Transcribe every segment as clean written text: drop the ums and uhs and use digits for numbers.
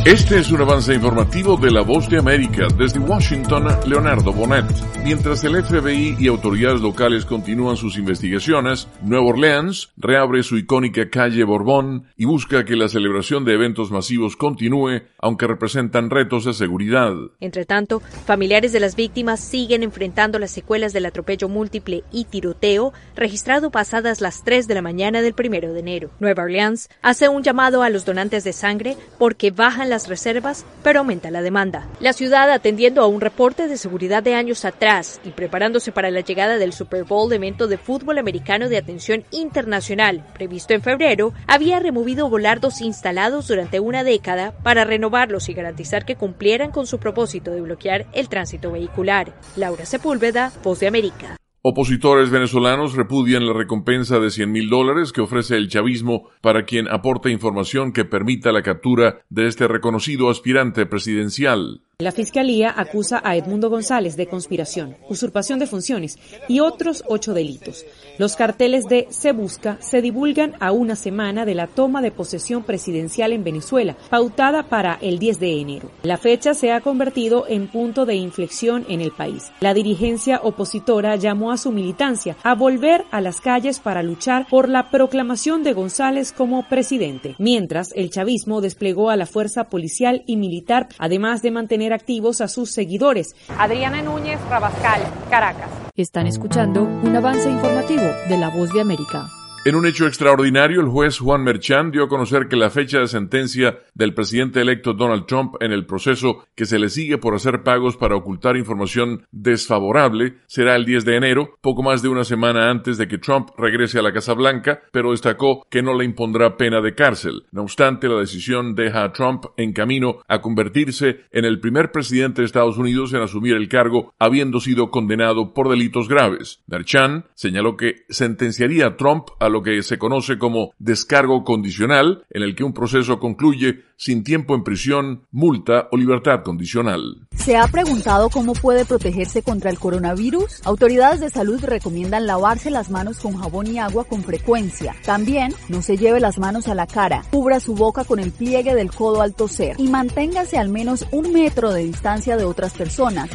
Este es un avance informativo de La Voz de América. Desde Washington, Leonardo Bonet. Mientras el FBI y autoridades locales continúan sus investigaciones, Nueva Orleans reabre su icónica calle Borbón y busca que la celebración de eventos masivos continúe, aunque representan retos de seguridad. Entre tanto, familiares de las víctimas siguen enfrentando las secuelas del atropello múltiple y tiroteo registrado pasadas las 3 de la mañana del 1 de enero. Nueva Orleans hace un llamado a los donantes de sangre porque bajan las reservas, pero aumenta la demanda. La ciudad, atendiendo a un reporte de seguridad de años atrás y preparándose para la llegada del Super Bowl, evento de fútbol americano de atención internacional, previsto en febrero, había removido volardos instalados durante una década para renovarlos y garantizar que cumplieran con su propósito de bloquear el tránsito vehicular. Laura Sepúlveda, Voz de América. Opositores venezolanos repudian la recompensa de $100,000 que ofrece el chavismo para quien aporte información que permita la captura de este reconocido aspirante presidencial. La Fiscalía acusa a Edmundo González de conspiración, usurpación de funciones y otros 8 delitos. Los carteles de Se Busca se divulgan a una semana de la toma de posesión presidencial en Venezuela, pautada para el 10 de enero. La fecha se ha convertido en punto de inflexión en el país. La dirigencia opositora llamó a su militancia a volver a las calles para luchar por la proclamación de González como presidente, mientras el chavismo desplegó a la fuerza policial y militar, además de mantener activos a sus seguidores. Adriana Núñez Rabascal, Caracas. Están escuchando un avance informativo de La Voz de América. En un hecho extraordinario, el juez Juan Merchan dio a conocer que la fecha de sentencia del presidente electo Donald Trump en el proceso que se le sigue por hacer pagos para ocultar información desfavorable será el 10 de enero, poco más de una semana antes de que Trump regrese a la Casa Blanca, pero destacó que no le impondrá pena de cárcel. No obstante, la decisión deja a Trump en camino a convertirse en el primer presidente de Estados Unidos en asumir el cargo, habiendo sido condenado por delitos graves. Merchan señaló que sentenciaría a Trump a lo que se conoce como descargo condicional, en el que un proceso concluye sin tiempo en prisión, multa o libertad condicional. ¿Se ha preguntado cómo puede protegerse contra el coronavirus? Autoridades de salud recomiendan lavarse las manos con jabón y agua con frecuencia. También no se lleve las manos a la cara, cubra su boca con el pliegue del codo al toser y manténgase al menos 1 metro de distancia de otras personas.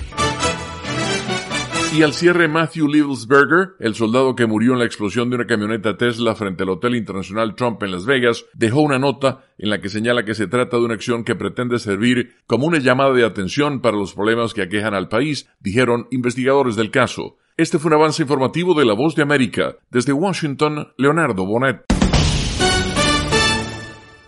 Y al cierre, Matthew Livelsberger, el soldado que murió en la explosión de una camioneta Tesla frente al Hotel Internacional Trump en Las Vegas, dejó una nota en la que señala que se trata de una acción que pretende servir como una llamada de atención para los problemas que aquejan al país, dijeron investigadores del caso. Este fue un avance informativo de La Voz de América. Desde Washington, Leonardo Bonet.